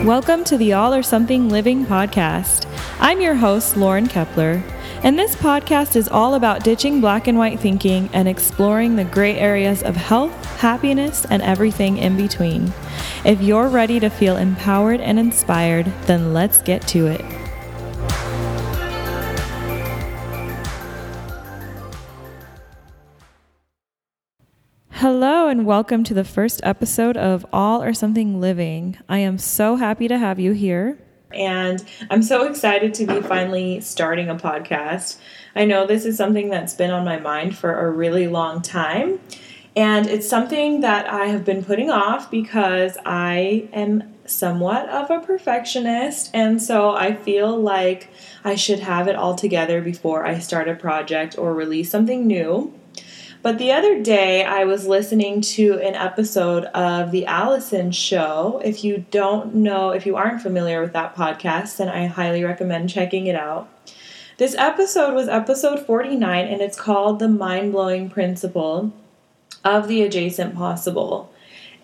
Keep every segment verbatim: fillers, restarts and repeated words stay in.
Welcome to the All or Something Living podcast. I'm your host, Lauren Kepler, and this podcast is all about ditching black and white thinking and exploring the gray areas of health, happiness, and everything in between. If you're ready to feel empowered and inspired, then let's get to it. Hello and welcome to the first episode of All or Something Living. I am so happy to have you here. And I'm so excited to be finally starting a podcast. I know this is something that's been on my mind for a really long time. And it's something that I have been putting off because I am somewhat of a perfectionist. And so I feel like I should have it all together before I start a project or release something new. But the other day, I was listening to an episode of The Allison Show. If you don't know, if you aren't familiar with that podcast, then I highly recommend checking it out. This episode was episode forty-nine, and it's called The Mind-Blowing Principle of the Adjacent Possible.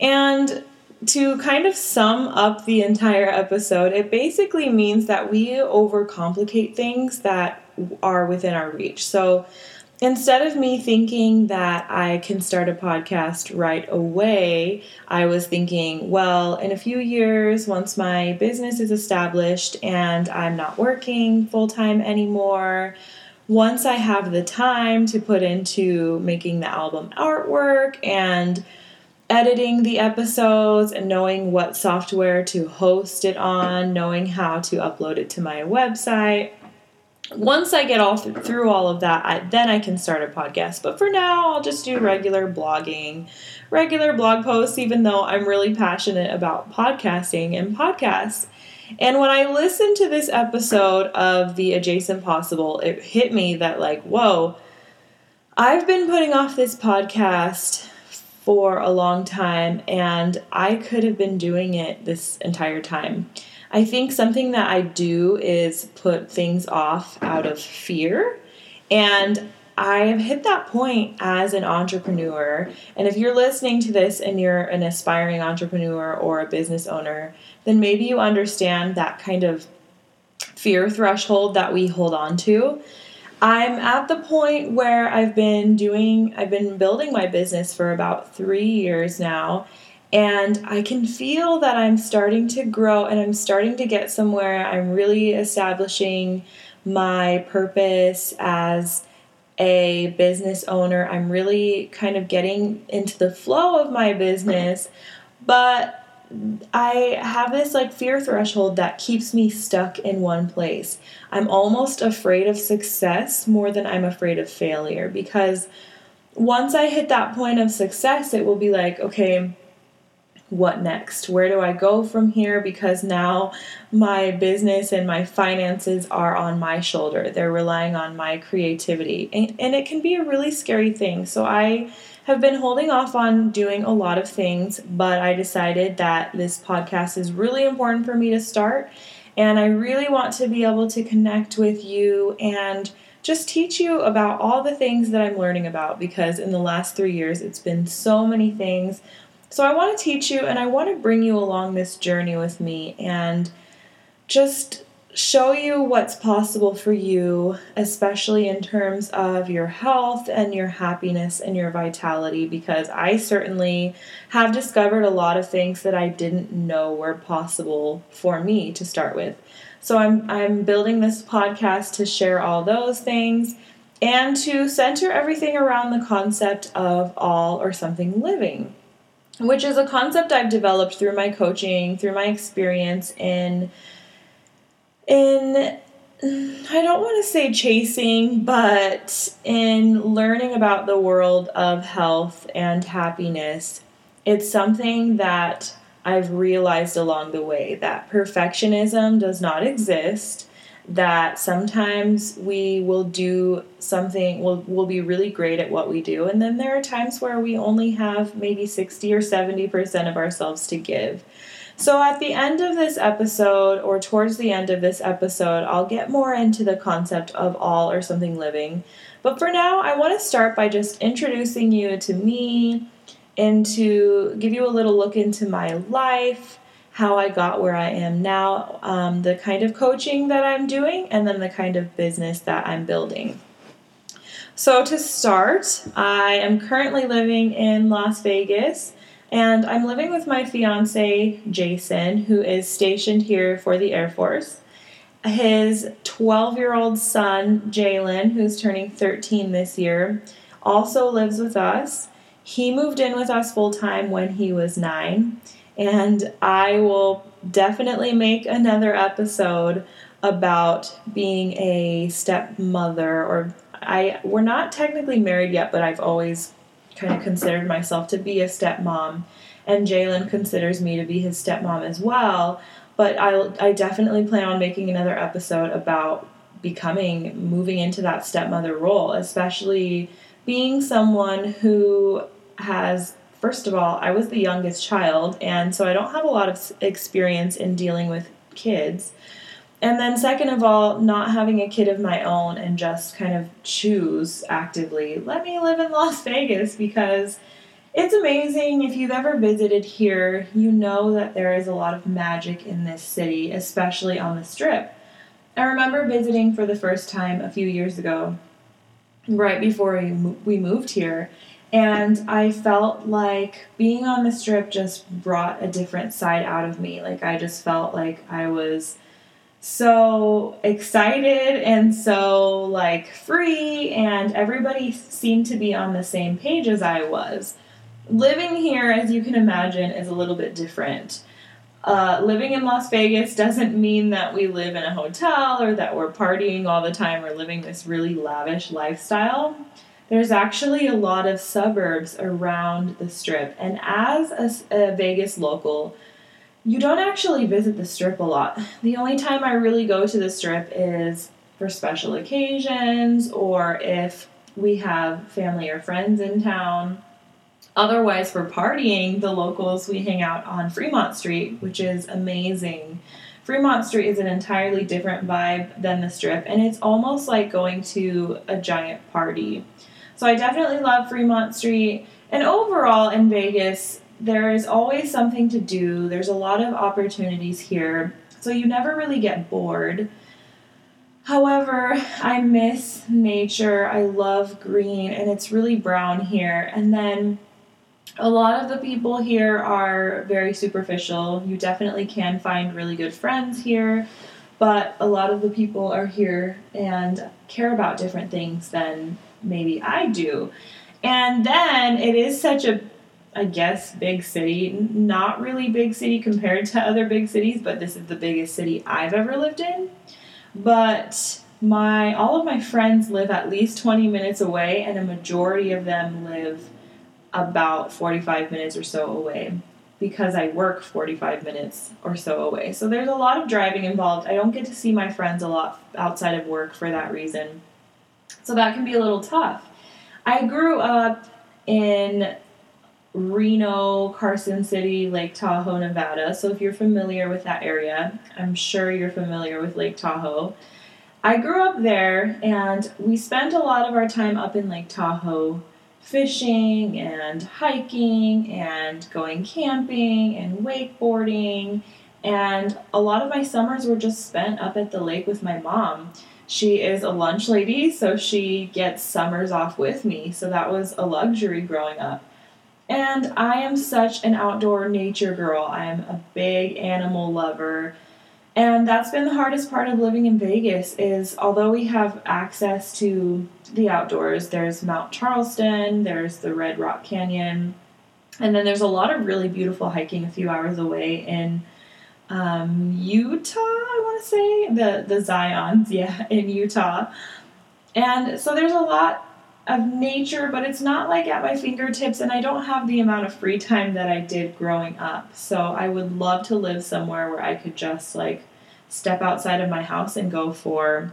And to kind of sum up the entire episode, it basically means that we overcomplicate things that are within our reach. So instead of me thinking that I can start a podcast right away, I was thinking, well, in a few years, once my business is established and I'm not working full-time anymore, once I have the time to put into making the album artwork and editing the episodes and knowing what software to host it on, knowing how to upload it to my website, once I get all th- through all of that, I, then I can start a podcast. But for now, I'll just do regular blogging, regular blog posts, even though I'm really passionate about podcasting and podcasts. And when I listened to this episode of The Adjacent Possible, it hit me that like, whoa, I've been putting off this podcast for a long time, and I could have been doing it this entire time. I think something that I do is put things off out of fear, and I have hit that point as an entrepreneur. And if you're listening to this and you're an aspiring entrepreneur or a business owner, then maybe you understand that kind of fear threshold that we hold on to. I'm at the point where I've been doing, I've been building my business for about three years now. And I can feel that I'm starting to grow and I'm starting to get somewhere. I'm really establishing my purpose as a business owner. I'm really kind of getting into the flow of my business, but I have this like fear threshold that keeps me stuck in one place. I'm almost afraid of success more than I'm afraid of failure, because once I hit that point of success, it will be like, okay, what next? Where do I go from here? Because now my business and my finances are on my shoulder. They're relying on my creativity. And, and it can be a really scary thing. So I have been holding off on doing a lot of things, but I decided that this podcast is really important for me to start. And I really want to be able to connect with you and just teach you about all the things that I'm learning about, because in the last three years, it's been so many things. So I want to teach you, and I want to bring you along this journey with me and just show you what's possible for you, especially in terms of your health and your happiness and your vitality, because I certainly have discovered a lot of things that I didn't know were possible for me to start with. So I'm I'm building this podcast to share all those things and to center everything around the concept of all or something living, which is a concept I've developed through my coaching, through my experience in, in I don't want to say chasing, but in learning about the world of health and happiness. It's something that I've realized along the way that perfectionism does not exist, that sometimes we will do something, we'll, we'll be really great at what we do, and then there are times where we only have maybe sixty or seventy percent of ourselves to give. So at the end of this episode, or towards the end of this episode, I'll get more into the concept of all or something living. But for now, I want to start by just introducing you to me and to give you a little look into my life, how I got where I am now, um, the kind of coaching that I'm doing, and then the kind of business that I'm building. So to start, I am currently living in Las Vegas, and I'm living with my fiance, Jason, who is stationed here for the Air Force. His twelve-year-old son, Jalen, who's turning thirteen this year, also lives with us. He moved in with us full-time when he was nine, and I will definitely make another episode about being a stepmother, or I we're not technically married yet, but I've always kind of considered myself to be a stepmom, and Jalen considers me to be his stepmom as well. But I I definitely plan on making another episode about becoming, moving into that stepmother role, especially being someone who has, first of all, I was the youngest child, and so I don't have a lot of experience in dealing with kids. And then second of all, not having a kid of my own and just kind of choose actively, let me live in Las Vegas, because it's amazing. If you've ever visited here, you know that there is a lot of magic in this city, especially on the Strip. I remember visiting for the first time a few years ago, right before we moved here, and I felt like being on the Strip just brought a different side out of me. Like, I just felt like I was so excited and so, like, free, and everybody seemed to be on the same page as I was. Living here, as you can imagine, is a little bit different. Uh, living in Las Vegas doesn't mean that we live in a hotel or that we're partying all the time or living this really lavish lifestyle. There's actually a lot of suburbs around the Strip, and as a, a Vegas local, you don't actually visit the Strip a lot. The only time I really go to the Strip is for special occasions or if we have family or friends in town. Otherwise, for partying, the locals, we hang out on Fremont Street, which is amazing. Fremont Street is an entirely different vibe than the Strip, and it's almost like going to a giant party. So I definitely love Fremont Street. And overall in Vegas, there is always something to do. There's a lot of opportunities here, so you never really get bored. However, I miss nature. I love green, and it's really brown here. And then a lot of the people here are very superficial. You definitely can find really good friends here, but a lot of the people are here and care about different things than maybe I do. And then it is such a, I guess, big city. Not really big city compared to other big cities, but this is the biggest city I've ever lived in. But my all of my friends live at least twenty minutes away, and a majority of them live about forty-five minutes or so away, because I work forty-five minutes or so away. So there's a lot of driving involved. I don't get to see my friends a lot outside of work for that reason. So that can be a little tough. I grew up in Reno, Carson City, Lake Tahoe, Nevada. So if you're familiar with that area, I'm sure you're familiar with Lake Tahoe. I grew up there, and we spent a lot of our time up in Lake Tahoe fishing and hiking and going camping and wakeboarding, and a lot of my summers were just spent up at the lake with my mom. She is a lunch lady, so she gets summers off with me, so that was a luxury growing up. And I am such an outdoor nature girl. I am a big animal lover. And that's been the hardest part of living in Vegas is, although we have access to the outdoors, there's Mount Charleston, there's the Red Rock Canyon, and then there's a lot of really beautiful hiking a few hours away in um, Utah, I want to say, the, the Zions, yeah, in Utah. And so there's a lot of nature, but it's not like at my fingertips, and I don't have the amount of free time that I did growing up. So I would love to live somewhere where I could just like step outside of my house and go for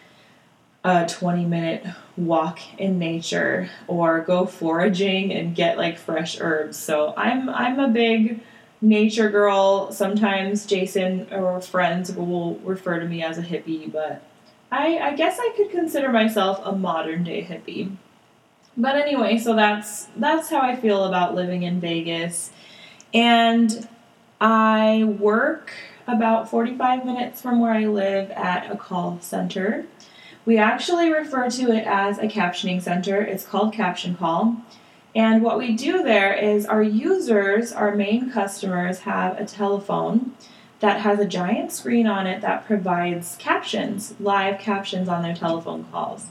a twenty minute walk in nature, or go foraging and get like fresh herbs. So I'm I'm a big nature girl. Sometimes Jason or friends will refer to me as a hippie, but I, I guess I could consider myself a modern day hippie. But anyway, so that's that's how I feel about living in Vegas. And I work about forty-five minutes from where I live at a call center. We actually refer to it as a captioning center. It's called Caption Call. And what we do there is our users, our main customers, have a telephone that has a giant screen on it that provides captions, live captions on their telephone calls.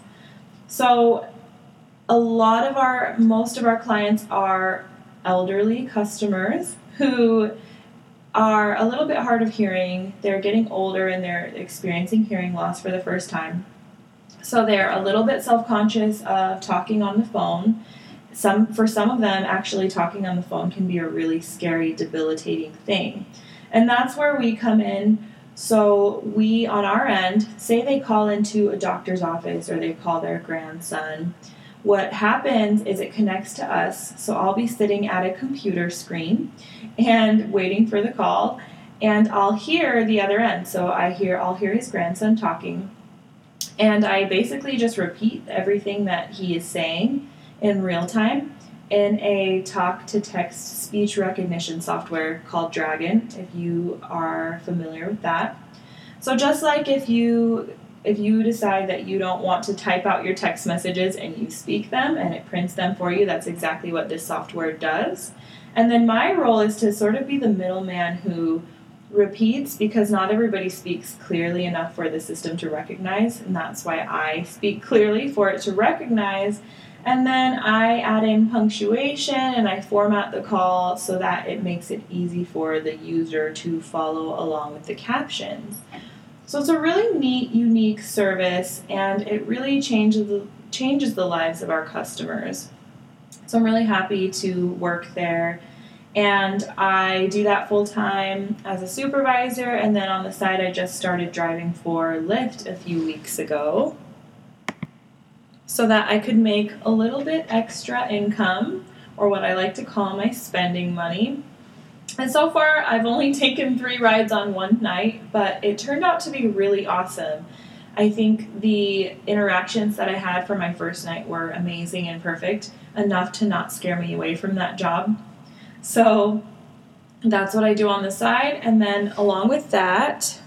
So a lot of our, most of our clients are elderly customers who are a little bit hard of hearing. They're getting older and they're experiencing hearing loss for the first time. So they're a little bit self-conscious of talking on the phone. Some, for some of them, actually talking on the phone can be a really scary, debilitating thing. And that's where we come in. So we, on our end, say they call into a doctor's office or they call their grandson. What happens is it connects to us. So I'll be sitting at a computer screen and waiting for the call, and I'll hear the other end. So I hear, I'll hear his grandson talking, and I basically just repeat everything that he is saying in real time in a talk-to-text speech recognition software called Dragon, if you are familiar with that. So just like if you if you decide that you don't want to type out your text messages and you speak them and it prints them for you, that's exactly what this software does. And then my role is to sort of be the middleman who repeats, because not everybody speaks clearly enough for the system to recognize, and that's why I speak clearly for it to recognize. And then I add in punctuation and I format the call so that it makes it easy for the user to follow along with the captions. So it's a really neat, unique service, and it really changes the, changes the lives of our customers. So I'm really happy to work there. And I do that full time as a supervisor, and then on the side I just started driving for Lyft a few weeks ago so that I could make a little bit extra income, or what I like to call my spending money. And so far I've only taken three rides on one night, but it turned out to be really awesome. I think the interactions that I had for my first night were amazing and perfect, enough to not scare me away from that job. So that's what I do on the side. And then along with that,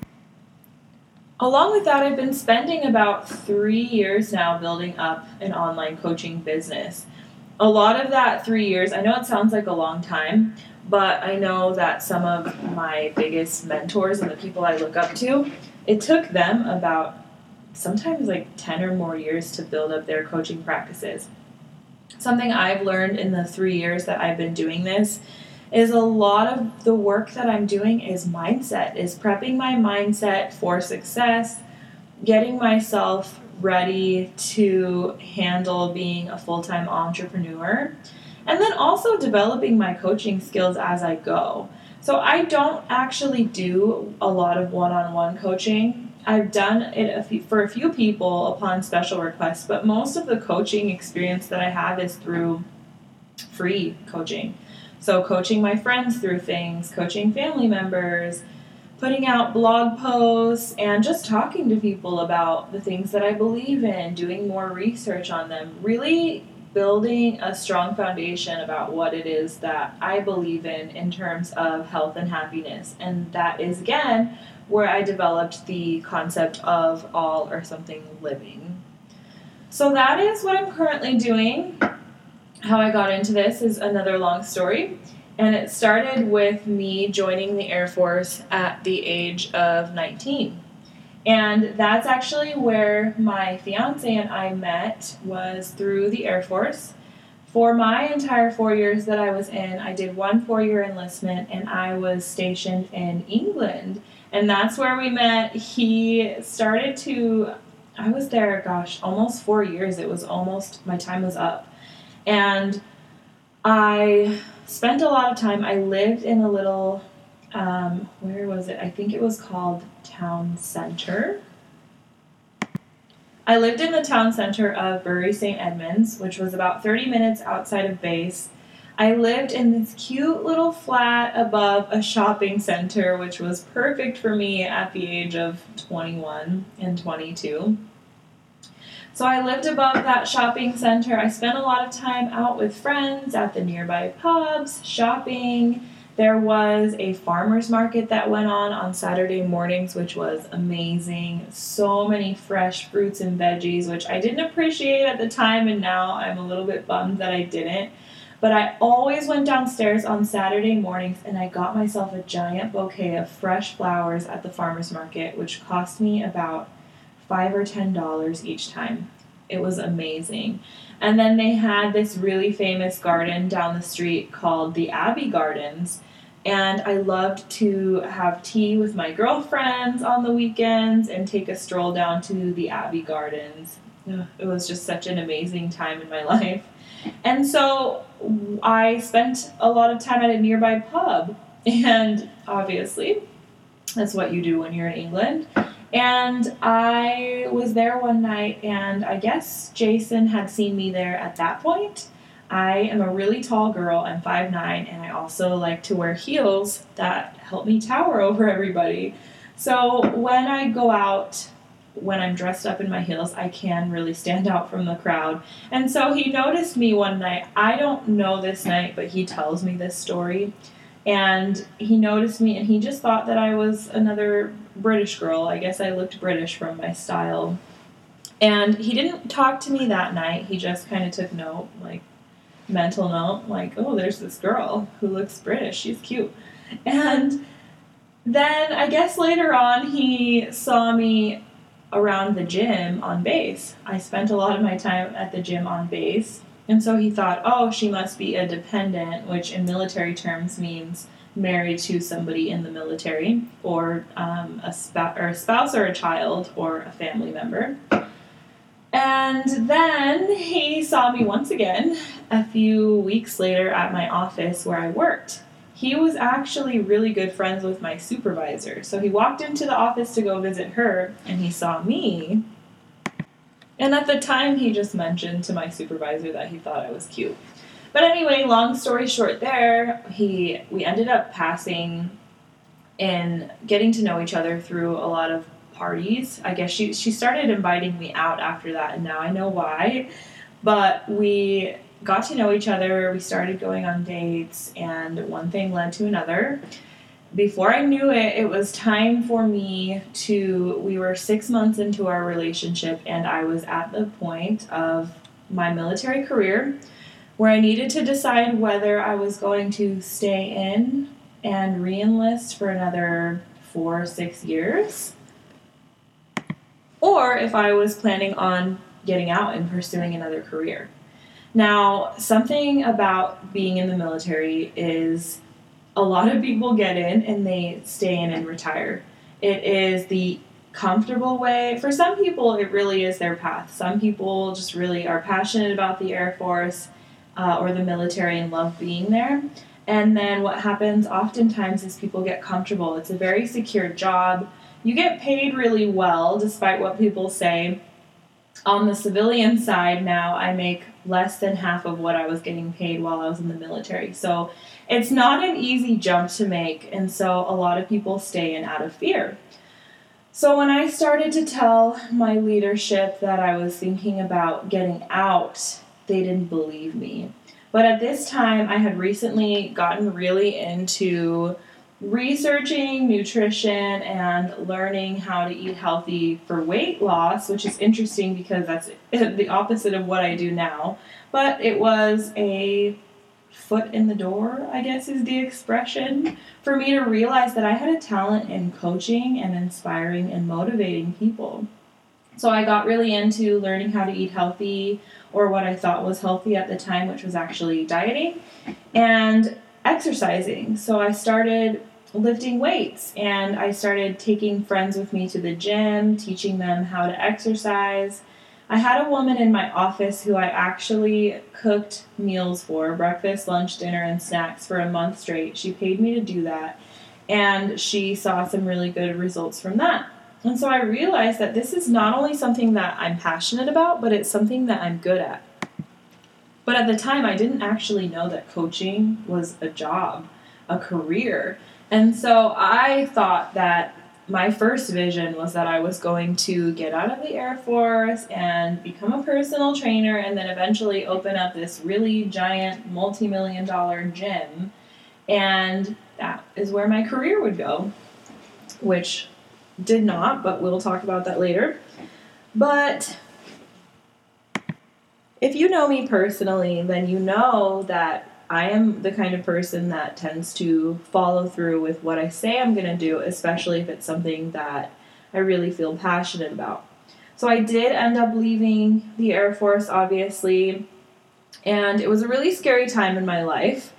along with that, I've been spending about three years now building up an online coaching business. A lot of that three years, I know it sounds like a long time, but I know that some of my biggest mentors and the people I look up to, it took them about sometimes like ten or more years to build up their coaching practices. Something I've learned in the three years that I've been doing this is a lot of the work that I'm doing is mindset, is prepping my mindset for success, getting myself ready to handle being a full-time entrepreneur, and then also developing my coaching skills as I go. So I don't actually do a lot of one-on-one coaching. I've done it a few, for a few people upon special requests, but most of the coaching experience that I have is through free coaching. So coaching my friends through things, coaching family members, putting out blog posts, and just talking to people about the things that I believe in, doing more research on them, really building a strong foundation about what it is that I believe in in terms of health and happiness. And that is, again, where I developed the concept of all or something living. So that is what I'm currently doing. How I got into this is another long story, and it started with me joining the Air Force at the age of nineteen. And that's actually where my fiance and I met, was through the Air Force. For my entire four years that I was in, I did one four-year enlistment, and I was stationed in England. And that's where we met. He started to, I was there, gosh, almost four years. It was almost, my time was up. And I spent a lot of time, I lived in a little, um, where was it? I think it was called Town Center. I lived in the town center of Bury Saint Edmunds, which was about thirty minutes outside of base. I lived in this cute little flat above a shopping center, which was perfect for me at the age of twenty-one and twenty-two. So I lived above that shopping center. I spent a lot of time out with friends at the nearby pubs, shopping, There was a farmer's market that went on on Saturday mornings, which was amazing. So many fresh fruits and veggies, which I didn't appreciate at the time, and now I'm a little bit bummed that I didn't. But I always went downstairs on Saturday mornings and I got myself a giant bouquet of fresh flowers at the farmer's market, which cost me about five or ten dollars each time. It was amazing. And then they had this really famous garden down the street called the Abbey Gardens. And I loved to have tea with my girlfriends on the weekends and take a stroll down to the Abbey Gardens. It was just such an amazing time in my life. And so I spent a lot of time at a nearby pub. And obviously, that's what you do when you're in England. And I was there one night, and I guess Jason had seen me there at that point. I am a really tall girl. I'm five nine, and I also like to wear heels that help me tower over everybody. So when I go out, when I'm dressed up in my heels, I can really stand out from the crowd. And so he noticed me one night. I don't know this night, but he tells me this story. And he noticed me, and he just thought that I was another British girl. I guess I looked British from my style. And he didn't talk to me that night. He just kind of took note, like, mental note, like, oh, there's this girl who looks British. She's cute. And then I guess later on he saw me around the gym on base. I spent a lot of my time at the gym on base. And so he thought, oh, she must be a dependent, which in military terms means married to somebody in the military, or um, a, sp- or a spouse or a child or a family member. And then he saw me once again a few weeks later at my office where I worked. He was actually really good friends with my supervisor. So he walked into the office to go visit her, and he saw me. And at the time, he just mentioned to my supervisor that he thought I was cute. But anyway, long story short there, he we ended up passing and getting to know each other through a lot of parties. I guess she she started inviting me out after that, and now I know why. But we got to know each other, we started going on dates, and one thing led to another. Before I knew it, it was time for me to, we were six months into our relationship, and I was at the point of my military career where I needed to decide whether I was going to stay in and re-enlist for another four or six years, or if I was planning on getting out and pursuing another career. Now, something about being in the military is a lot of people get in and they stay in and retire. It is the comfortable way. For some people, it really is their path. Some people just really are passionate about the Air Force uh, or the military and love being there. And then what happens oftentimes is people get comfortable. It's a very secure job. You get paid really well, despite what people say. On the civilian side now, I make less than half of what I was getting paid while I was in the military. So it's not an easy jump to make, and so a lot of people stay in out of fear. So when I started to tell my leadership that I was thinking about getting out, they didn't believe me. But at this time, I had recently gotten really into researching nutrition and learning how to eat healthy for weight loss, which is interesting because that's the opposite of what I do now. But it was a foot in the door, I guess is the expression, for me to realize that I had a talent in coaching and inspiring and motivating people. So I got really into learning how to eat healthy, or what I thought was healthy at the time, which was actually dieting, and exercising. So I started lifting weights, and I started taking friends with me to the gym, teaching them how to exercise. I had a woman in my office who I actually cooked meals for, breakfast, lunch, dinner, and snacks for a month straight. She paid me to do that, and she saw some really good results from that. And so I realized that this is not only something that I'm passionate about, but it's something that I'm good at. But at the time, I didn't actually know that coaching was a job, a career. And so I thought that my first vision was that I was going to get out of the Air Force and become a personal trainer and then eventually open up this really giant multi-million dollar gym. And that is where my career would go, which did not, but we'll talk about that later. But if you know me personally, then you know that I am the kind of person that tends to follow through with what I say I'm going to do, especially if it's something that I really feel passionate about. So I did end up leaving the Air Force, obviously, and it was a really scary time in my life.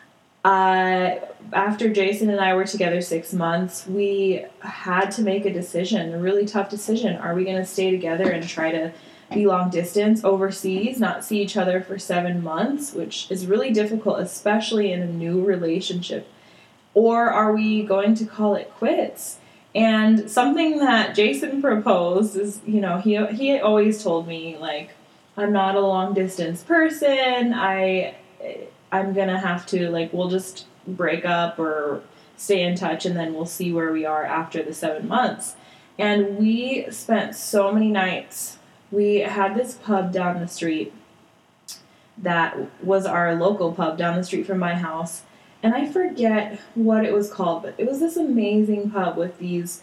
Uh, after Jason and I were together six months, we had to make a decision, a really tough decision. Are we going to stay together and try to be long distance overseas, not see each other for seven months, which is really difficult, especially in a new relationship? Or are we going to call it quits? And something that Jason proposed is, you know, he he always told me, like, I'm not a long distance person. I, I'm going to have to, like, we'll just break up or stay in touch and then we'll see where we are after the seven months. And we spent so many nights. We had this pub down the street that was our local pub down the street from my house. And I forget what it was called, but it was this amazing pub with these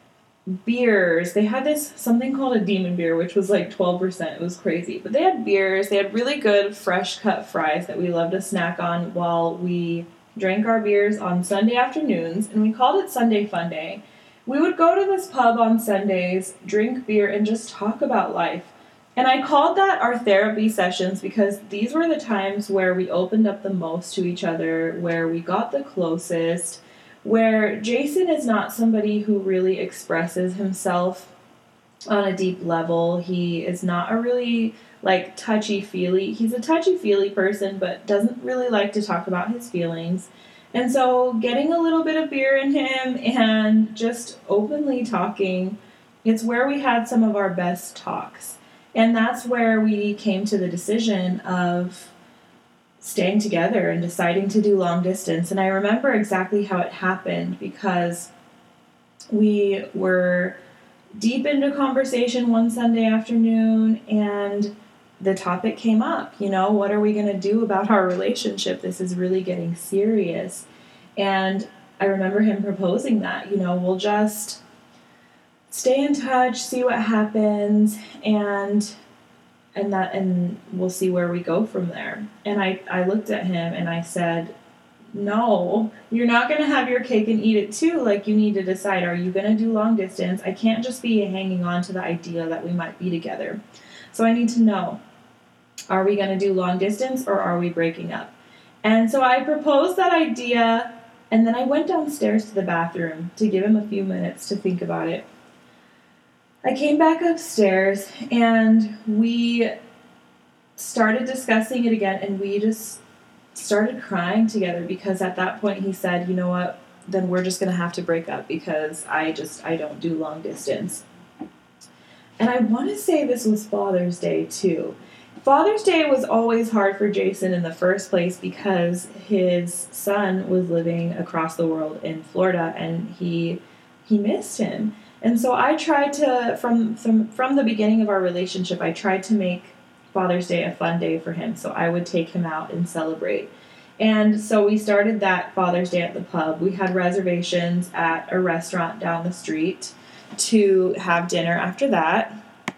beers. They had this, something called a demon beer, which was like twelve percent. It was crazy. But they had beers. They had really good fresh cut fries that we loved to snack on while we drank our beers on Sunday afternoons. And we called it Sunday Fun Day. We would go to this pub on Sundays, drink beer, and just talk about life. And I called that our therapy sessions because these were the times where we opened up the most to each other, where we got the closest, where Jason is not somebody who really expresses himself on a deep level. He is not a really, like, touchy-feely. He's a touchy-feely person, but doesn't really like to talk about his feelings. And so getting a little bit of beer in him and just openly talking, it's where we had some of our best talks. And that's where we came to the decision of staying together and deciding to do long distance. And I remember exactly how it happened because we were deep into conversation one Sunday afternoon and the topic came up, you know, what are we going to do about our relationship? This is really getting serious. And I remember him proposing that, you know, we'll just stay in touch, see what happens, and and that and we'll see where we go from there. And I, I looked at him and I said, no, you're not going to have your cake and eat it too. Like, you need to decide, are you going to do long distance? I can't just be hanging on to the idea that we might be together. So I need to know, are we going to do long distance or are we breaking up? And so I proposed that idea, and then I went downstairs to the bathroom to give him a few minutes to think about it. I came back upstairs and we started discussing it again, and we just started crying together because at that point he said, you know what, then we're just going to have to break up because I just, I don't do long distance. And I want to say this was Father's Day too. Father's Day was always hard for Jason in the first place because his son was living across the world in Florida and he he missed him. And so I tried to, from, from from the beginning of our relationship, I tried to make Father's Day a fun day for him. So I would take him out and celebrate. And so we started that Father's Day at the pub. We had reservations at a restaurant down the street to have dinner after that.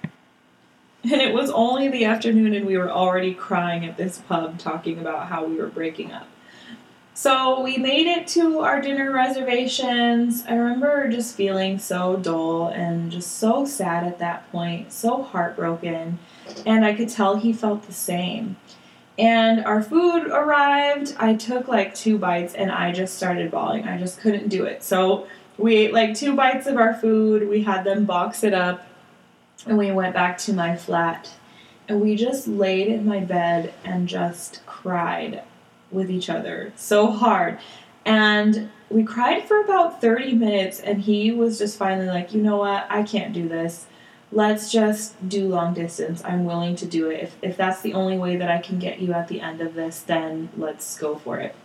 And it was only the afternoon and we were already crying at this pub talking about how we were breaking up. So we made it to our dinner reservations. I remember just feeling so dull and just so sad at that point, so heartbroken. And I could tell he felt the same. And our food arrived. I took like two bites and I just started bawling. I just couldn't do it. So we ate like two bites of our food. We had them box it up. And we went back to my flat. And we just laid in my bed and just cried with each other so hard. And we cried for about thirty minutes, and he was just finally like, you know what, I can't do this. Let's just do long distance. I'm willing to do it. If if that's the only way that I can get you at the end of this, then let's go for it.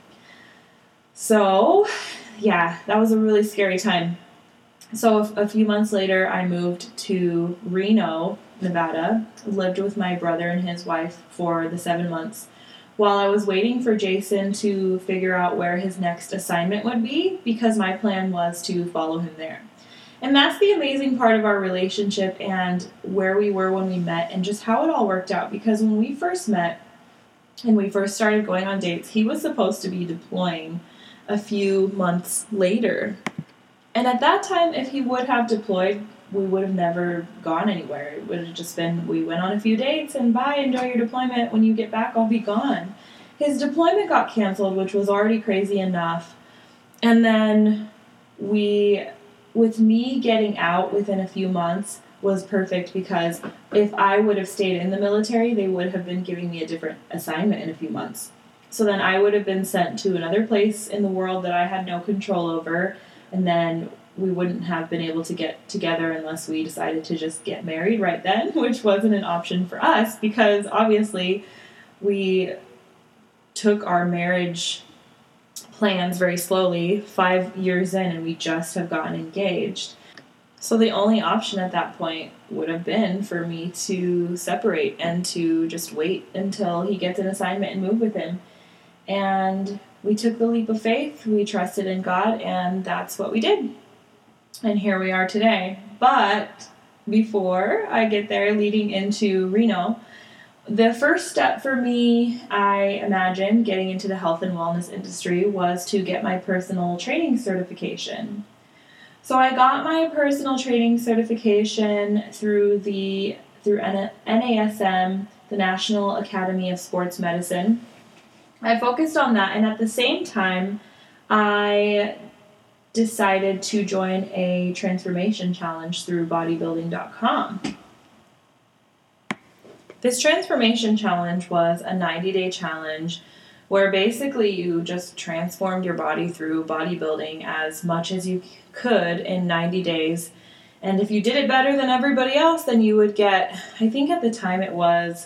So, yeah, that was a really scary time. So a, a few months later, I moved to Reno, Nevada, lived with my brother and his wife for the seven months while I was waiting for Jason to figure out where his next assignment would be, because my plan was to follow him there. And that's the amazing part of our relationship and where we were when we met and just how it all worked out. Because when we first met and we first started going on dates, he was supposed to be deploying a few months later. And at that time, if he would have deployed, we would have never gone anywhere. It would have just been, we went on a few dates and bye, enjoy your deployment. When you get back, I'll be gone. His deployment got canceled, which was already crazy enough. And then we, with me getting out within a few months was perfect, because if I would have stayed in the military, they would have been giving me a different assignment in a few months. So then I would have been sent to another place in the world that I had no control over, and then we wouldn't have been able to get together unless we decided to just get married right then, which wasn't an option for us, because obviously we took our marriage plans very slowly, five years in, and we just have gotten engaged. So the only option at that point would have been for me to separate and to just wait until he gets an assignment and move with him. And we took the leap of faith, we trusted in God, and that's what we did. And here we are today. But before I get there, leading into Reno, the first step for me, I imagine, getting into the health and wellness industry was to get my personal training certification. So I got my personal training certification through the through N A S M, the National Academy of Sports Medicine. I focused on that, and at the same time, I decided to join a transformation challenge through bodybuilding dot com. This transformation challenge was a ninety-day challenge where basically you just transformed your body through bodybuilding as much as you could in ninety days. And if you did it better than everybody else, then you would get, I think at the time it was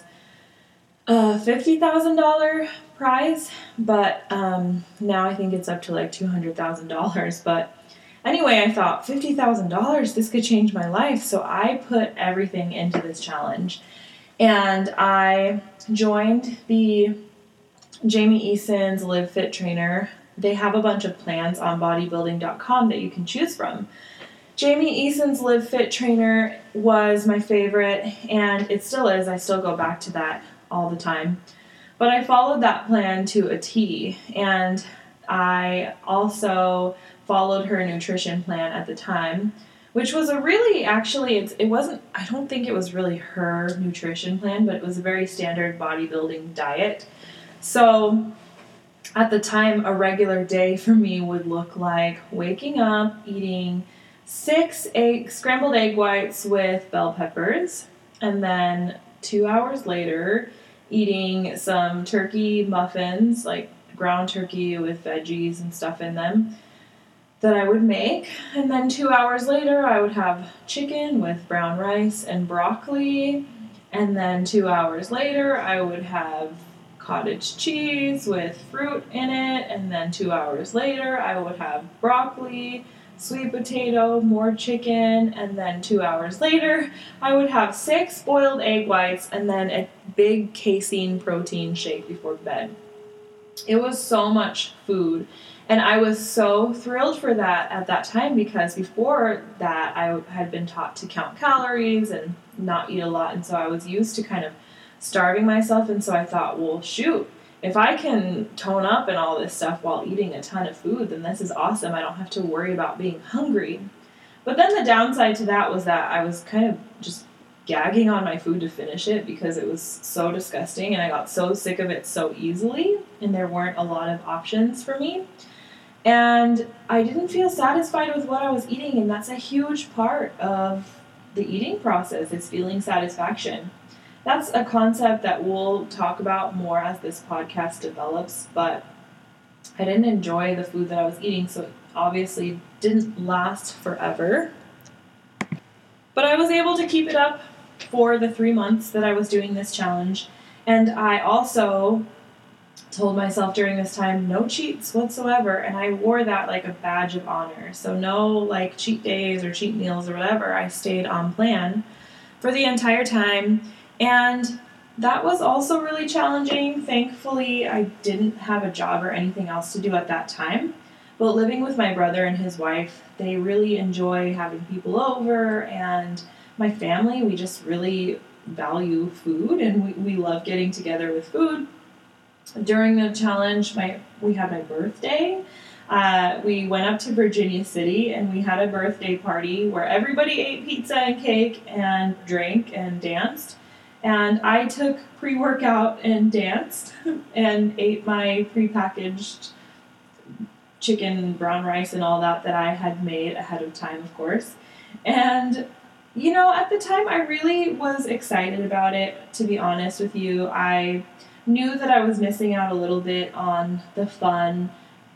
a fifty thousand dollars prize, but um, now I think it's up to like two hundred thousand dollars. But anyway, I thought fifty thousand dollars, this could change my life. So I put everything into this challenge. And I joined the Jamie Eason's Live Fit Trainer. They have a bunch of plans on bodybuilding dot com that you can choose from. Jamie Eason's Live Fit Trainer was my favorite, and it still is. I still go back to that all the time. But I followed that plan to a T, and I also followed her nutrition plan at the time, which was a really, actually, it's, it wasn't, I don't think it was really her nutrition plan, but it was a very standard bodybuilding diet. So at the time, a regular day for me would look like waking up, eating six egg, scrambled egg whites with bell peppers, and then two hours later, eating some turkey muffins, like ground turkey with veggies and stuff in them, that I would make. And then two hours later, I would have chicken with brown rice and broccoli. And then two hours later, I would have cottage cheese with fruit in it. And then two hours later, I would have broccoli, sweet potato, more chicken. And then two hours later, I would have six boiled egg whites and then a big casein protein shake before bed. It was so much food. And I was so thrilled for that at that time, because before that I had been taught to count calories and not eat a lot. And so I was used to kind of starving myself. And so I thought, well, shoot, if I can tone up and all this stuff while eating a ton of food, then this is awesome. I don't have to worry about being hungry. But then the downside to that was that I was kind of just gagging on my food to finish it because it was so disgusting. And I got so sick of it so easily. And there weren't a lot of options for me. And I didn't feel satisfied with what I was eating, and that's a huge part of the eating process, is feeling satisfaction. That's a concept that we'll talk about more as this podcast develops, but I didn't enjoy the food that I was eating, so it obviously didn't last forever. But I was able to keep it up for the three months that I was doing this challenge, and I also told myself during this time, no cheats whatsoever, and I wore that like a badge of honor. So no like cheat days or cheat meals or whatever. I stayed on plan for the entire time, and that was also really challenging. Thankfully, I didn't have a job or anything else to do at that time. But living with my brother and his wife, they really enjoy having people over, and my family, we just really value food, and we, we love getting together with food. During the challenge, my we had my birthday. Uh, we went up to Virginia City, and we had a birthday party where everybody ate pizza and cake and drank and danced. And I took pre-workout and danced and ate my pre-packaged chicken, brown rice, and all that that I had made ahead of time, of course. And, you know, at the time, I really was excited about it, to be honest with you. I knew that I was missing out a little bit on the fun,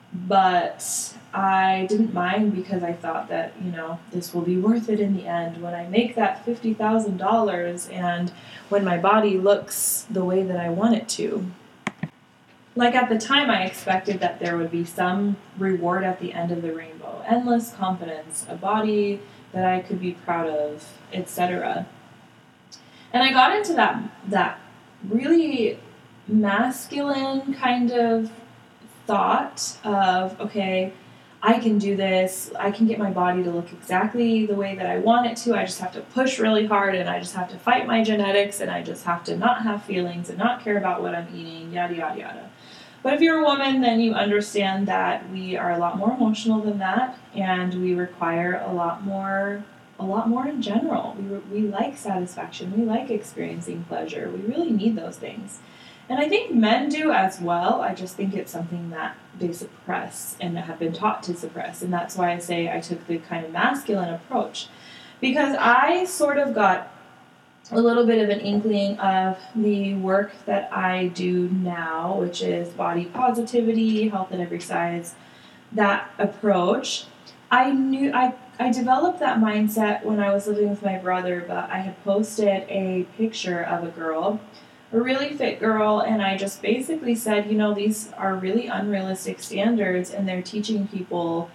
but I didn't mind because I thought that, you know, this will be worth it in the end when I make that fifty thousand dollars and when my body looks the way that I want it to. Like at the time, I expected that there would be some reward at the end of the rainbow, endless confidence, a body that I could be proud of, et cetera. And I got into that that really masculine kind of thought of, okay, I can do this, I can get my body to look exactly the way that I want it to, I just have to push really hard, and I just have to fight my genetics, and I just have to not have feelings and not care about what I'm eating, yada, yada, yada. But if you're a woman, then you understand that we are a lot more emotional than that, and we require a lot more, a lot more in general. We, we like satisfaction, we like experiencing pleasure, we really need those things. And I think men do as well. I just think it's something that they suppress and have been taught to suppress. And that's why I say I took the kind of masculine approach. Because I sort of got a little bit of an inkling of the work that I do now, which is body positivity, health at every size, that approach. I knew I, I developed that mindset when I was living with my brother, but I had posted a picture of a girl, a really fit girl, and I just basically said, you know, these are really unrealistic standards, and they're teaching people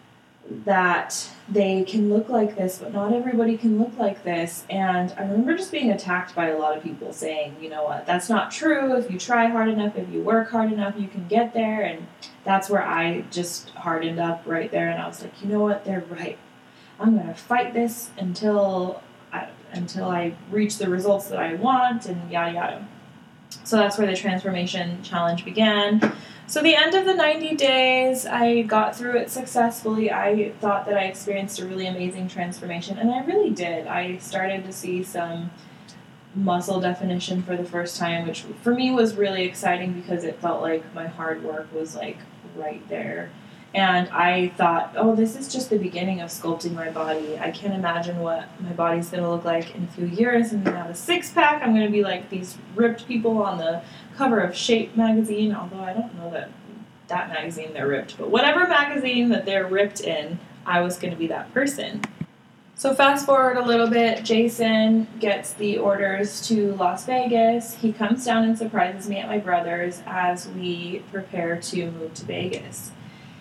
that they can look like this, but not everybody can look like this. And I remember just being attacked by a lot of people saying, you know what, that's not true. If you try hard enough, if you work hard enough, you can get there. And that's where I just hardened up right there, and I was like, you know what, they're right. I'm going to fight this until I, until I reach the results that I want, and yada yada. So that's where the transformation challenge began. So the end of the ninety days, I got through it successfully. I thought that I experienced a really amazing transformation, and I really did. I started to see some muscle definition for the first time, which for me was really exciting because it felt like my hard work was like right there. And I thought, oh, this is just the beginning of sculpting my body. I can't imagine what my body's going to look like in a few years. I'm going to have a six-pack. I'm going to be like these ripped people on the cover of Shape magazine, although I don't know that that magazine they're ripped. But whatever magazine that they're ripped in, I was going to be that person. So fast forward a little bit, Jason gets the orders to Las Vegas. He comes down and surprises me at my brother's as we prepare to move to Vegas.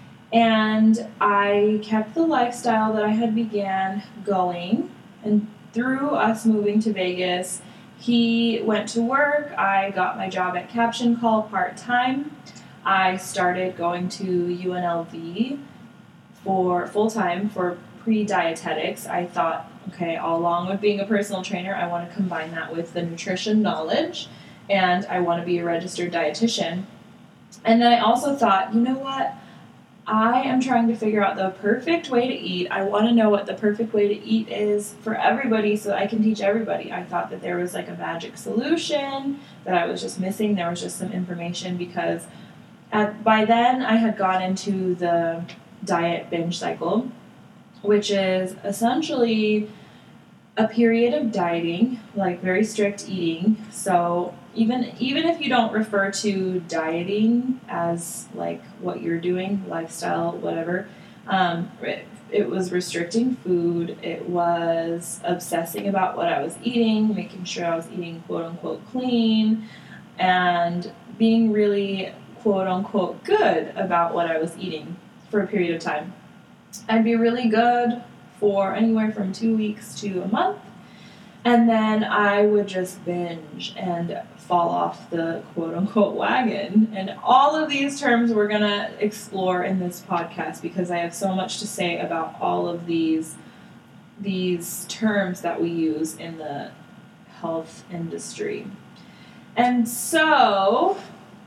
And I kept the lifestyle that I had began going, and through us moving to Vegas, he went to work. I got my job at Caption Call part-time. I started going to U N L V for full-time for pre-dietetics. I thought, okay, all along with being a personal trainer, I want to combine that with the nutrition knowledge, and I want to be a registered dietitian. And then I also thought, you know what? I am trying to figure out the perfect way to eat. I want to know what the perfect way to eat is for everybody so I can teach everybody. I thought that there was like a magic solution that I was just missing. There was just some information because at, by then I had gone into the diet binge cycle, which is essentially a period of dieting, like very strict eating. So even even if you don't refer to dieting as like what you're doing, lifestyle, whatever, um, it, it was restricting food. It was obsessing about what I was eating, making sure I was eating quote unquote clean, and being really quote unquote good about what I was eating for a period of time. I'd be really good for anywhere from two weeks to a month. And then I would just binge and fall off the quote-unquote wagon. And all of these terms we're going to explore in this podcast because I have so much to say about all of these, these terms that we use in the health industry. And so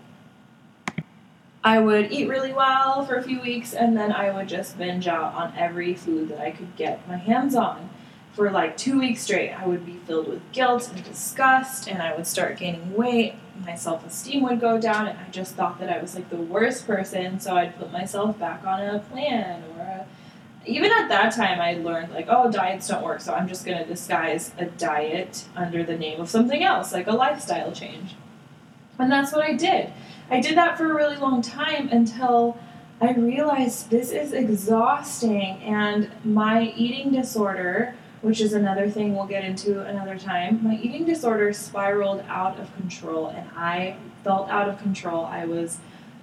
I would eat really well for a few weeks, and then I would just binge out on every food that I could get my hands on. For like two weeks straight, I would be filled with guilt and disgust, and I would start gaining weight. My self-esteem would go down, and I just thought that I was like the worst person, so I'd put myself back on a plan. Or a... Even at that time, I learned like, oh, diets don't work, so I'm just going to disguise a diet under the name of something else, like a lifestyle change. And that's what I did. I did that for a really long time until I realized this is exhausting, and my eating disorder, which is another thing we'll get into another time, my eating disorder spiraled out of control, and I felt out of control. I was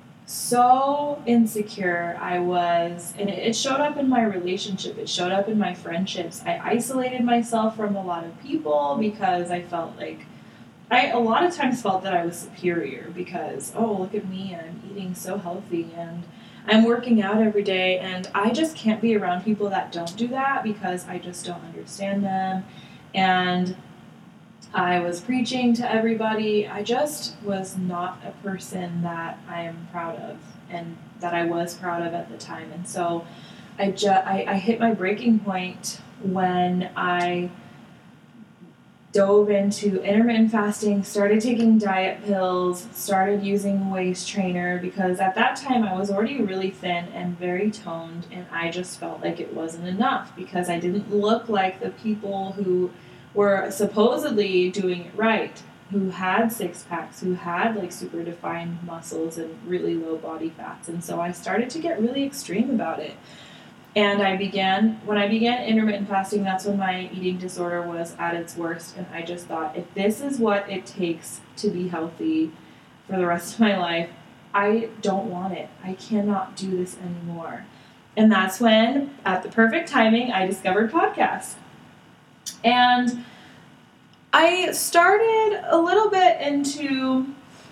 so insecure. I was, and it showed up in my relationship. It showed up in my friendships. I isolated myself from a lot of people because I felt like, I a lot of times felt that I was superior because, oh, look at me, I'm eating so healthy, and I'm working out every day, and I just can't be around people that don't do that because I just don't understand them. And I was preaching to everybody. I just was not a person that I am proud of and that I was proud of at the time. And so I, ju- I, I hit my breaking point when I dove into intermittent fasting, started taking diet pills, started using Waist Trainer, because at that time I was already really thin and very toned, and I just felt like it wasn't enough because I didn't look like the people who were supposedly doing it right, who had six packs, who had like super defined muscles and really low body fats. And so I started to get really extreme about it. And I began, when I began intermittent fasting, that's when my eating disorder was at its worst. And I just thought, if this is what it takes to be healthy for the rest of my life, I don't want it. I cannot do this anymore. And that's when, at the perfect timing, I discovered podcasts. And I started a little bit into...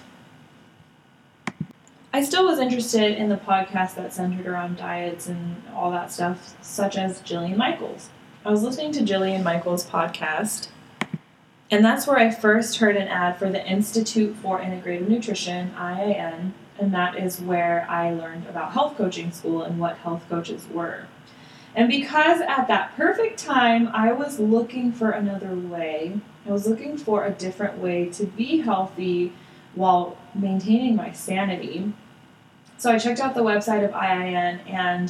I still was interested in the podcast that centered around diets and all that stuff, such as Jillian Michaels. I was listening to Jillian Michaels' podcast, and that's where I first heard an ad for the Institute for Integrative Nutrition, I I N, and that is where I learned about health coaching school and what health coaches were. And because at that perfect time, I was looking for another way, I was looking for a different way to be healthy while maintaining my sanity. So I checked out the website of I I N, and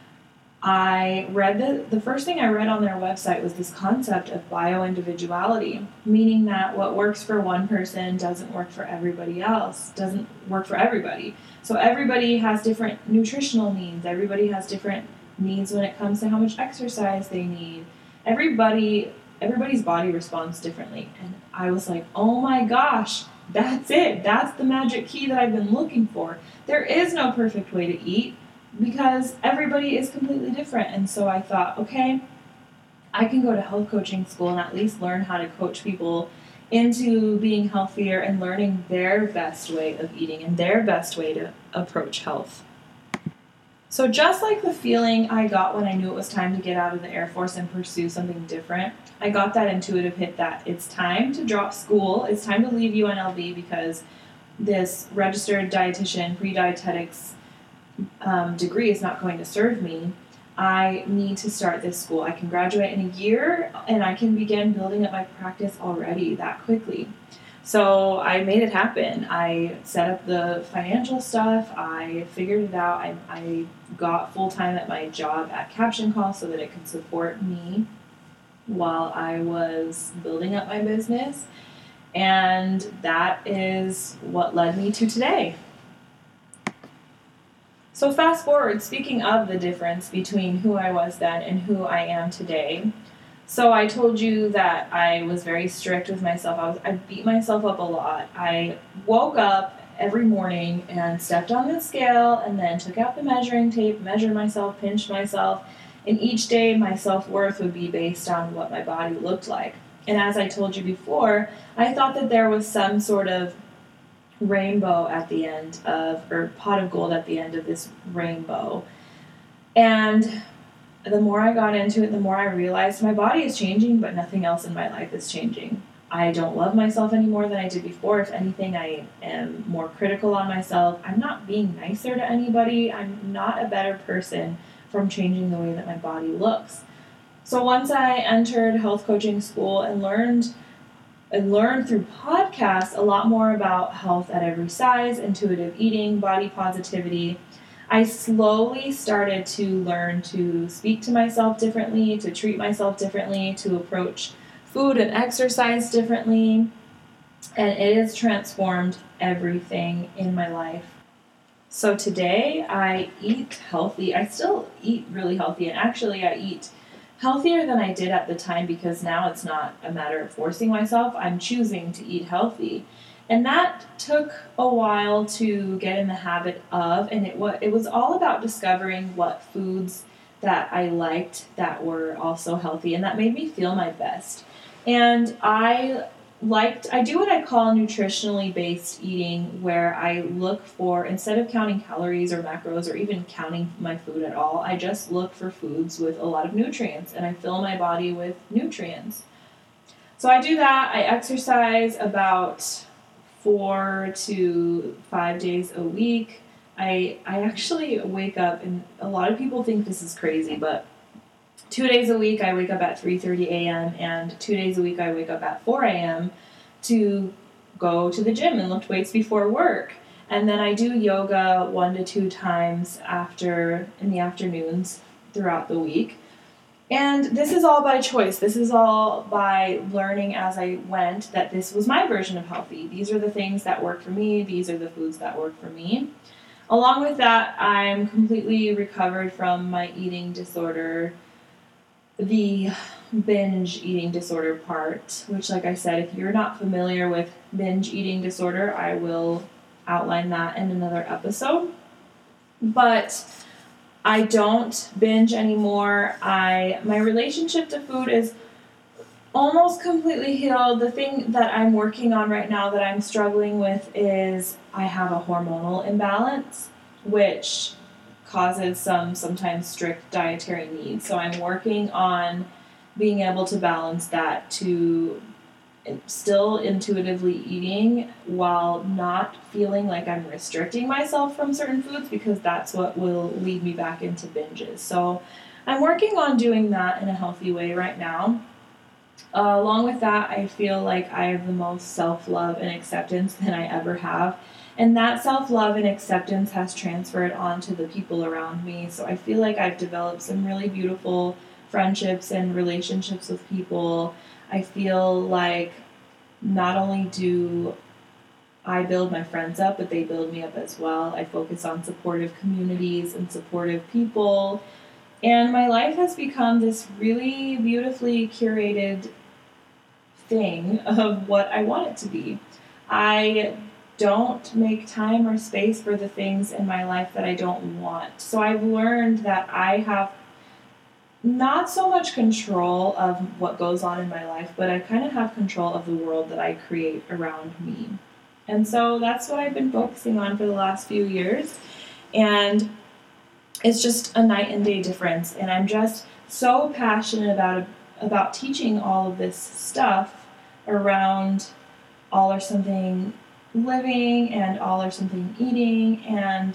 I read the, the first thing I read on their website was this concept of bio-individuality, meaning that what works for one person doesn't work for everybody else, doesn't work for everybody. So everybody has different nutritional needs. Everybody has different needs when it comes to how much exercise they need. Everybody, everybody's body responds differently. And I was like, oh my gosh, that's it. That's the magic key that I've been looking for. There is no perfect way to eat because everybody is completely different. And so I thought, okay, I can go to health coaching school and at least learn how to coach people into being healthier and learning their best way of eating and their best way to approach health. So just like the feeling I got when I knew it was time to get out of the Air Force and pursue something different, I got that intuitive hit that it's time to drop school, it's time to leave U N L V because this registered dietitian, pre-dietetics um, degree is not going to serve me. I need to start this school. I can graduate in a year and I can begin building up my practice already that quickly. So I made it happen. I set up the financial stuff. I figured it out. I, I got full-time at my job at Caption Call so that it could support me while I was building up my business. And that is what led me to today. So fast forward, speaking of the difference between who I was then and who I am today. So I told you that I was very strict with myself. I was I beat myself up a lot. I woke up every morning and stepped on the scale and then took out the measuring tape, measured myself, pinched myself, and each day my self-worth would be based on what my body looked like. And as I told you before, I thought that there was some sort of rainbow at the end of, or pot of gold at the end of this rainbow. And the more I got into it, the more I realized my body is changing, but nothing else in my life is changing. I don't love myself any more than I did before. If anything, I am more critical on myself. I'm not being nicer to anybody. I'm not a better person from changing the way that my body looks. So once I entered health coaching school and learned and learned through podcasts a lot more about health at every size, intuitive eating, body positivity, I slowly started to learn to speak to myself differently, to treat myself differently, to approach food and exercise differently, and it has transformed everything in my life. So today I eat healthy. I still eat really healthy, and actually I eat healthier than I did at the time because now it's not a matter of forcing myself. I'm choosing to eat healthy. And that took a while to get in the habit of, and it was, it was all about discovering what foods that I liked that were also healthy, and that made me feel my best. And I liked, I do what I call nutritionally based eating, where I look for, instead of counting calories or macros or even counting my food at all, I just look for foods with a lot of nutrients, and I fill my body with nutrients. So I do that. I exercise about four to five days a week. I I actually wake up, and a lot of people think this is crazy, but two days a week I wake up at three thirty a.m. and two days a week I wake up at four a.m. to go to the gym and lift weights before work. And then I do yoga one to two times after in the afternoons throughout the week. And this is all by choice. This is all by learning as I went that this was my version of healthy. These are the things that work for me. These are the foods that work for me. Along with that, I'm completely recovered from my eating disorder, the binge eating disorder part, which, like I said, if you're not familiar with binge eating disorder, I will outline that in another episode. But I don't binge anymore. I my relationship to food is almost completely healed. The thing that I'm working on right now that I'm struggling with is I have a hormonal imbalance, which causes some sometimes strict dietary needs. So I'm working on being able to balance that to still intuitively eating while not feeling like I'm restricting myself from certain foods, because that's what will lead me back into binges. So I'm working on doing that in a healthy way right now. Uh, along with that, I feel like I have the most self-love and acceptance than I ever have. And that self-love and acceptance has transferred onto the people around me. So I feel like I've developed some really beautiful friendships and relationships with people. I feel like not only do I build my friends up, but they build me up as well. I focus on supportive communities and supportive people. And my life has become this really beautifully curated thing of what I want it to be. I don't make time or space for the things in my life that I don't want. So I've learned that I have not so much control of what goes on in my life, but I kind of have control of the world that I create around me. And so that's what I've been focusing on for the last few years. And it's just a night and day difference. And I'm just so passionate about about teaching all of this stuff around all or something living and all or something eating and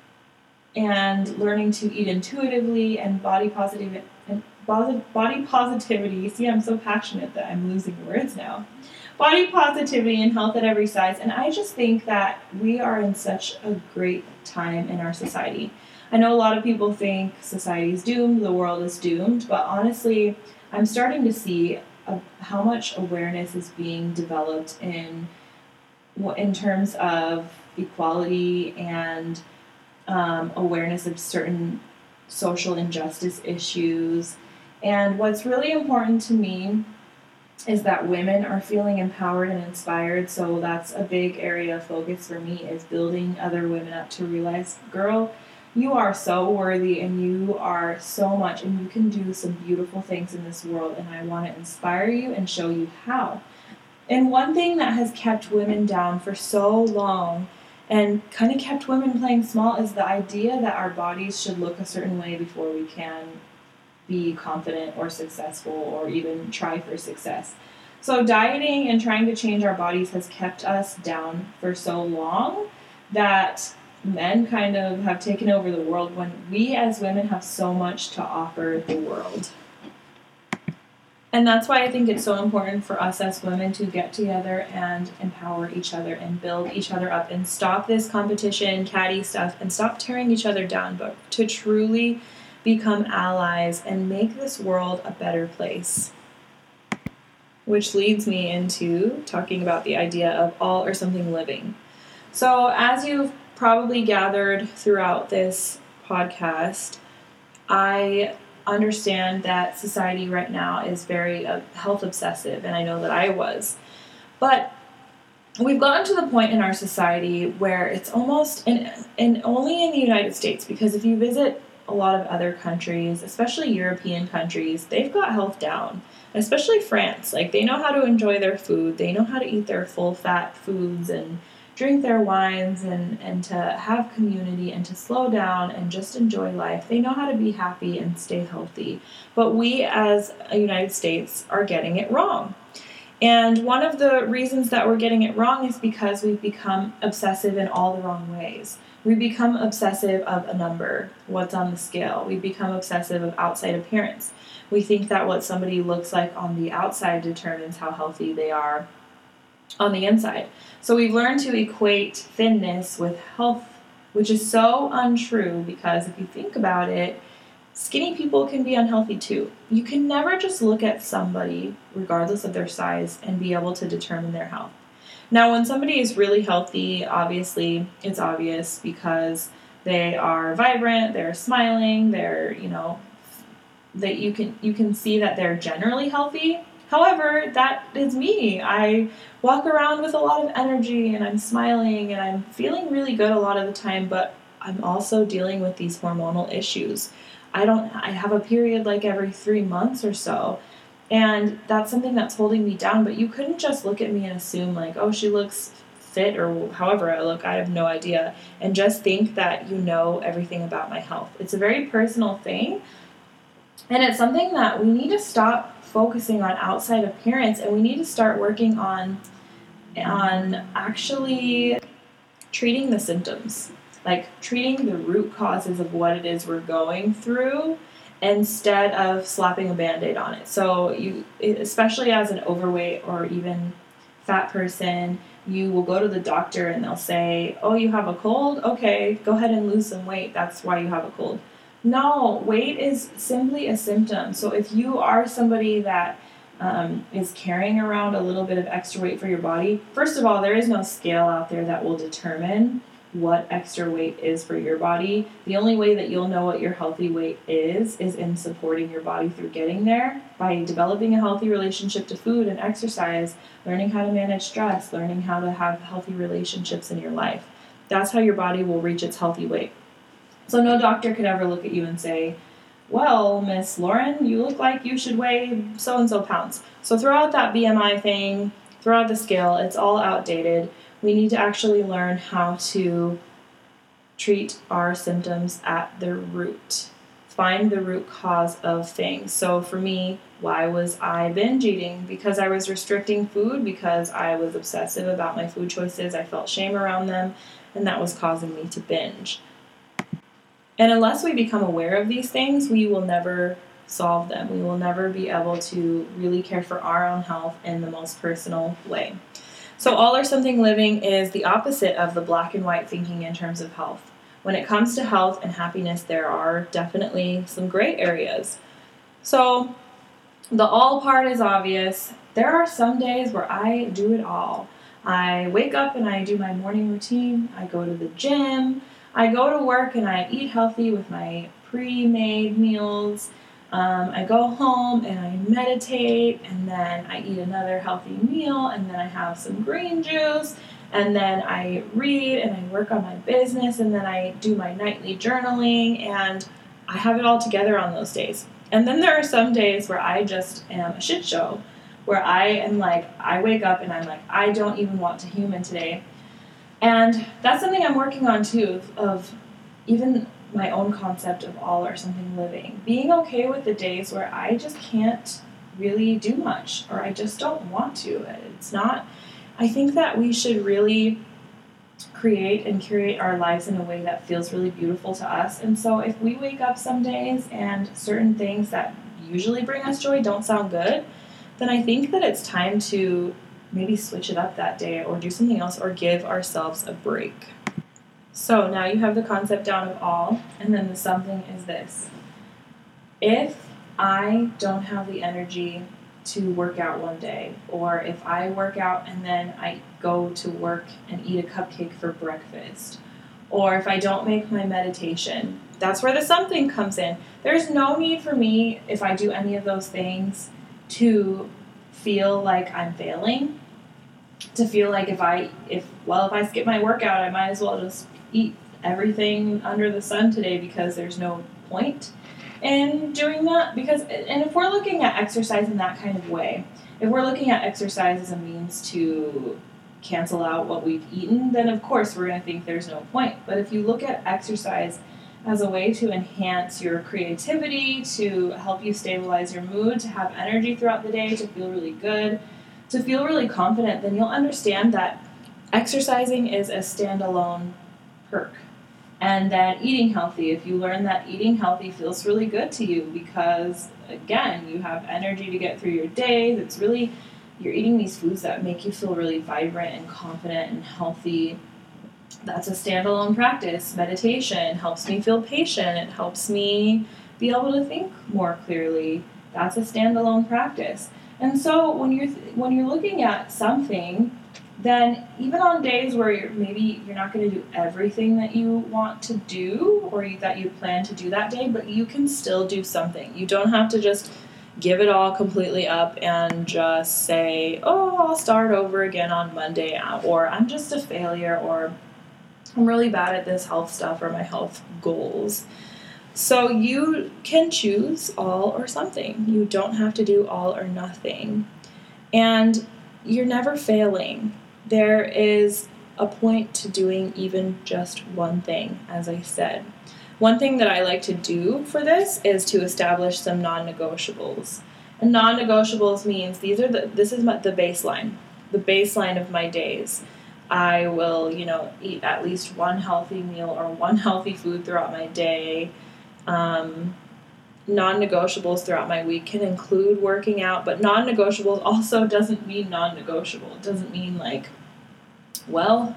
and learning to eat intuitively and body positive and body positivity. See, I'm so passionate that I'm losing words now. Body positivity and health at every size. And I just think that we are in such a great time in our society. I know a lot of people think society is doomed, the world is doomed, but honestly, I'm starting to see a, how much awareness is being developed in in terms of equality and um, awareness of certain social injustice issues. And what's really important to me is that women are feeling empowered and inspired. So that's a big area of focus for me, is building other women up to realize, girl, You are so worthy, and you are so much, and you can do some beautiful things in this world, and I want to inspire you and show you how. And one thing that has kept women down for so long and kind of kept women playing small is the idea that our bodies should look a certain way before we can be confident or successful or even try for success. So dieting and trying to change our bodies has kept us down for so long that men kind of have taken over the world when we as women have so much to offer the world. And that's why I think it's so important for us as women to get together and empower each other and build each other up and stop this competition, catty stuff, and stop tearing each other down, but to truly become allies and make this world a better place. Which leads me into talking about the idea of all or something living. So as you've probably gathered throughout this podcast, I understand that society right now is very uh, health obsessive, and I know that I was. But we've gotten to the point in our society where it's almost, and, and only in the United States, because if you visit a lot of other countries, especially European countries, they've got health down, especially France. Like, they know how to enjoy their food, they know how to eat their full-fat foods and drink their wines and, and to have community and to slow down and just enjoy life. They know how to be happy and stay healthy. But we as a United States are getting it wrong. And one of the reasons that we're getting it wrong is because we've become obsessive in all the wrong ways. We become obsessive of a number, what's on the scale. We become obsessive of outside appearance. We think that what somebody looks like on the outside determines how healthy they are on the inside. So we've learned to equate thinness with health, which is so untrue, because if you think about it, skinny people can be unhealthy too. You can never just look at somebody, regardless of their size, and be able to determine their health. Now, when somebody is really healthy, obviously it's obvious because they are vibrant, they're smiling, they're, you know, that you can you can see that they're generally healthy. However, that is me. I walk around with a lot of energy and I'm smiling and I'm feeling really good a lot of the time, but I'm also dealing with these hormonal issues. I don't I have a period like every three months or so, and that's something that's holding me down. But you couldn't just look at me and assume like, oh, she looks fit, or however I look, I have no idea, and just think that you know everything about my health. It's a very personal thing, and it's something that we need to stop focusing on outside appearance, and we need to start working on on actually treating the symptoms, like treating the root causes of what it is we're going through instead of slapping a Band-Aid on it. So you, especially as an overweight or even fat person, you will go to the doctor and they'll say, oh, you have a cold? Okay, go ahead and lose some weight. That's why you have a cold. No, weight is simply a symptom. So if you are somebody that um, is carrying around a little bit of extra weight for your body, first of all, there is no scale out there that will determine what extra weight is for your body. The only way that you'll know what your healthy weight is is in supporting your body through getting there, by developing a healthy relationship to food and exercise, learning how to manage stress, learning how to have healthy relationships in your life. That's how your body will reach its healthy weight. So no doctor could ever look at you and say, well, Miss Lauren, you look like you should weigh so-and-so pounds. So throw out that B M I thing, throw out the scale. It's all outdated. We need to actually learn how to treat our symptoms at the root. Find the root cause of things. So for me, why was I binge eating? Because I was restricting food, because I was obsessive about my food choices. I felt shame around them, and that was causing me to binge. And unless we become aware of these things, we will never solve them. We will never be able to really care for our own health in the most personal way. So all or something living is the opposite of the black and white thinking in terms of health. When it comes to health and happiness, there are definitely some gray areas. So the all part is obvious. There are some days where I do it all. I wake up and I do my morning routine. I go to the gym. I go to work and I eat healthy with my pre-made meals. Um, I go home and I meditate, and then I eat another healthy meal, and then I have some green juice, And then I read and I work on my business, and then I do my nightly journaling, and I have it all together on those days. And then there are some days where I just am a shit show, where I am like, I wake up and I'm like, I don't even want to human today. And that's something I'm working on too, of, of even my own concept of all or something living. Being okay with the days where I just can't really do much, or I just don't want to. It's not, I think that we should really create and curate our lives in a way that feels really beautiful to us. And so if we wake up some days and certain things that usually bring us joy don't sound good, then I think that it's time to maybe switch it up that day or do something else or give ourselves a break. So now you have the concept down of all, and then the something is this. If I don't have the energy to work out one day, or if I work out and then I go to work and eat a cupcake for breakfast, or if I don't make my meditation, that's where the something comes in. There's no need for me, if I do any of those things, to feel like I'm failing, to feel like if I, if, well, if I skip my workout, I might as well just eat everything under the sun today because there's no point in doing that. Because, and if we're looking at exercise in that kind of way, if we're looking at exercise as a means to cancel out what we've eaten, then of course we're going to think there's no point. But if you look at exercise as a way to enhance your creativity, to help you stabilize your mood, to have energy throughout the day, to feel really good, to feel really confident, then you'll understand that exercising is a standalone perk. And that eating healthy, if you learn that eating healthy feels really good to you because, again, you have energy to get through your day, it's really, you're eating these foods that make you feel really vibrant and confident and healthy. That's a standalone practice. Meditation helps me feel patient. It helps me be able to think more clearly. That's a standalone practice. And so when you're th- when you're looking at something, then even on days where you're, maybe you're not going to do everything that you want to do or you, that you plan to do that day, but you can still do something. You don't have to just give it all completely up and just say, oh, I'll start over again on Monday, or I'm just a failure, or I'm really bad at this health stuff or my health goals. So you can choose all or something. You don't have to do all or nothing. And you're never failing. There is a point to doing even just one thing, as I said. One thing that I like to do for this is to establish some non-negotiables. And non-negotiables means these are the this is my, the baseline, the baseline of my days. I will, you know, eat at least one healthy meal or one healthy food throughout my day. Um, non-negotiables throughout my week can include working out, but non-negotiables also doesn't mean non-negotiable. It doesn't mean like, well,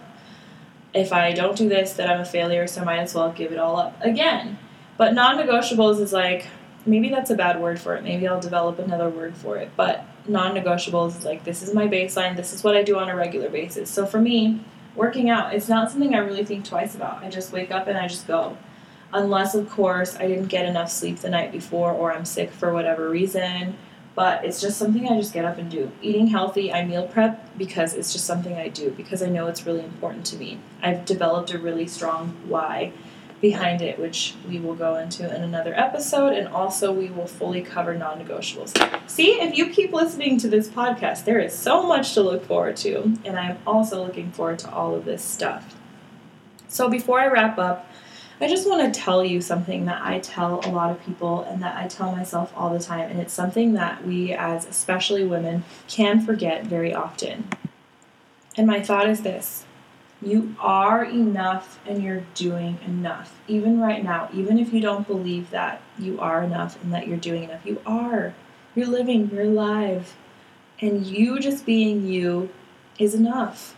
if I don't do this, then I'm a failure, so I might as well give it all up again. But non-negotiables is like, maybe that's a bad word for it. Maybe I'll develop another word for it. But non-negotiables is like, this is my baseline. This is what I do on a regular basis. So for me, working out, it's not something I really think twice about. I just wake up and I just go. Unless, of course, I didn't get enough sleep the night before or I'm sick for whatever reason. But it's just something I just get up and do. Eating healthy, I meal prep because it's just something I do, because I know it's really important to me. I've developed a really strong why behind it, which we will go into in another episode, and also we will fully cover non-negotiables. See, if you keep listening to this podcast, there is so much to look forward to, and I'm also looking forward to all of this stuff. So before I wrap up, I just want to tell you something that I tell a lot of people and that I tell myself all the time, and it's something that we as especially women can forget very often. And my thought is this: you are enough and you're doing enough. Even right now, even if you don't believe that you are enough and that you're doing enough, you are. You're living, you're alive. And you just being you is enough.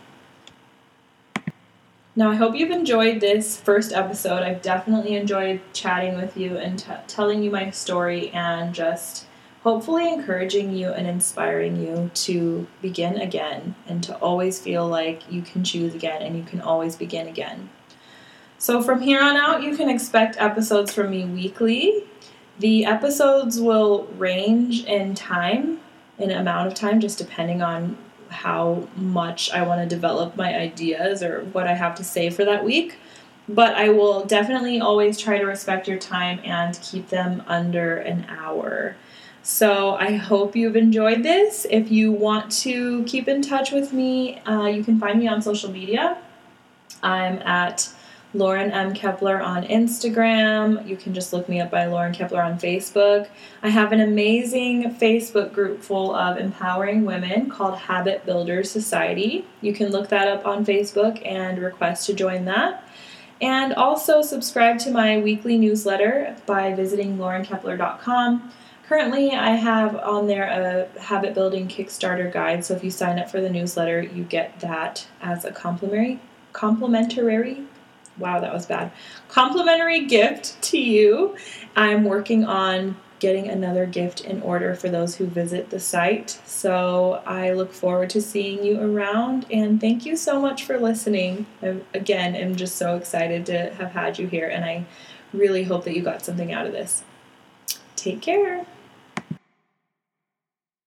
Now, I hope you've enjoyed this first episode. I've definitely enjoyed chatting with you and t- telling you my story and just hopefully encouraging you and inspiring you to begin again and to always feel like you can choose again and you can always begin again. So from here on out, you can expect episodes from me weekly. The episodes will range in time, in amount of time, just depending on how much I want to develop my ideas or what I have to say for that week. But I will definitely always try to respect your time and keep them under an hour. So I hope you've enjoyed this. If you want to keep in touch with me, uh, you can find me on social media. I'm at Lauren M. Kepler on Instagram. You can just look me up by Lauren Kepler on Facebook. I have an amazing Facebook group full of empowering women called Habit Builders Society. You can look that up on Facebook and request to join that. And also subscribe to my weekly newsletter by visiting lauren kepler dot com. Currently, I have on there a habit building Kickstarter guide, so if you sign up for the newsletter, you get that as a complimentary, complimentary, wow, that was bad, complimentary gift to you. I'm working on getting another gift in order for those who visit the site, so I look forward to seeing you around, and thank you so much for listening. I, again, am just so excited to have had you here, and I really hope that you got something out of this. Take care.